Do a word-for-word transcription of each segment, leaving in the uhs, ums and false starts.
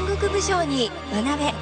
国武将に学べ。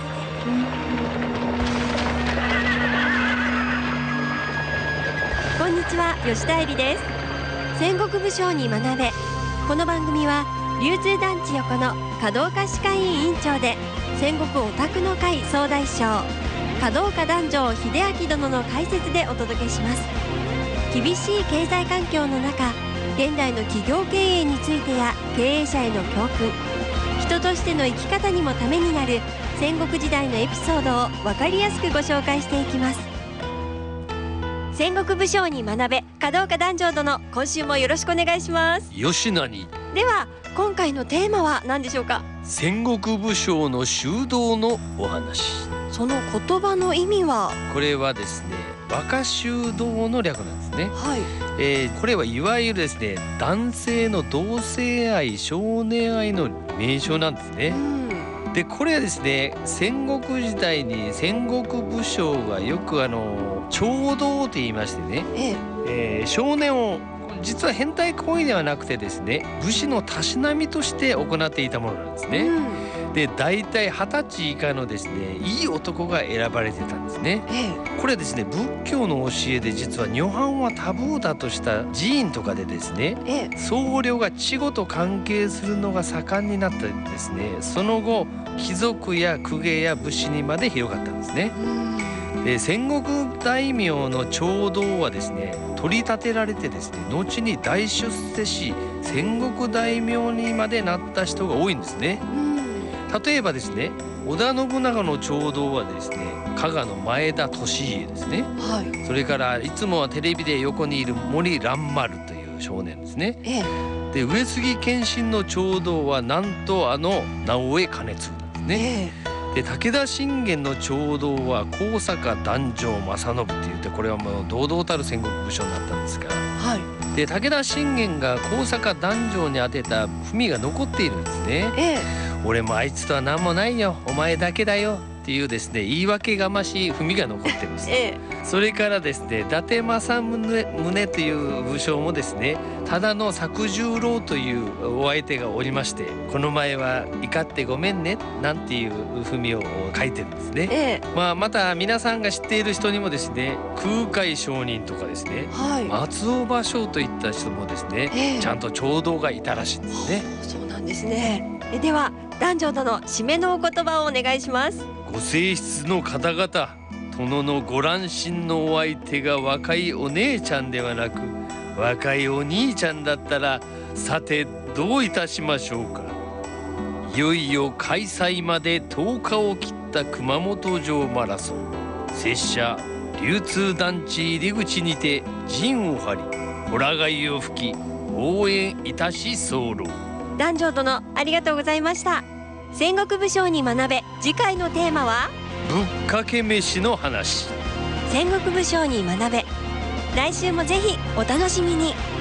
こんにちは、吉田恵里です。戦国武将に学べ。この番組は流通団地横の華道家歯科医院院長で戦国オタクの会総大将華道家壇上秀明殿の解説でお届けします。厳しい経済環境の中、現代の企業経営についてや経営者への教訓、人としての生き方にもためになる戦国時代のエピソードを分かりやすくご紹介していきます。戦国武将に学べ、華道家壇上殿、今週もよろしくお願いします。 吉名に。 では今回のテーマは何でしょうか？ 戦国武将の修道のお話。 その言葉の意味は？ これはですね、和歌修道の略なんですね。 はい。 えー、これはいわゆるですね、男性の同性愛、少年愛の名称なんですね。でこれはですね、戦国時代に戦国武将がよくあの調道と言いましてね、えええー、少年を実は変態行為ではなくてですね、武士のたしなみとして行っていたものなんですね。うん、で大体はたち以下のですね、いい男が選ばれてたんですね。ええ、これですね、仏教の教えで実は女伴はタブーだとした寺院とかでですね、ええ、僧侶が稚児と関係するのが盛んになったんですね。その後貴族や公家や武士にまで広がったんですね。で戦国大名の調道はですね、取り立てられてですね、後に大出世し戦国大名にまでなった人が多いんですね。例えばですね、織田信長の調道はですね、加賀の前田利家ですね。はい、それからいつもはテレビで横にいる森蘭丸という少年ですね。ええ、で上杉謙信の調道はなんとあの直江兼続なんですね。ええ、で武田信玄の調道は高坂壇上正信って言って、これはもう堂々たる戦国武将になったんですが、はい、で武田信玄が高坂壇上に当てた文が残っているんですね。ええ、俺もあいつとは何もないよ、お前だけだよっていうですね、言い訳がましい文が残っています。ええ、それからですね、伊達政宗という武将もですね、ただの作十郎というお相手がおりまして、この前は怒ってごめんねなんていう文を書いてるんですね。ええ、まあ、また皆さんが知っている人にもですね、空海上人とかですね、はい、松尾芭蕉といった人もですね、ええ、ちゃんと調道がいたらしいんですね。そうなんですね。えでは壇上殿、締めのお言葉をお願いします。ご正室の方々、殿のご乱心のお相手が若いお姉ちゃんではなく若いお兄ちゃんだったら、さてどういたしましょうか。いよいよ開催までとおかを切った熊本城マラソン、拙者流通団地入り口にて陣を張り、ほら貝を吹き応援いたし候。壇上殿、ありがとうございました。戦国武将に学べ、次回のテーマはぶっかけ飯の話。戦国武将に学べ、来週もぜひお楽しみに。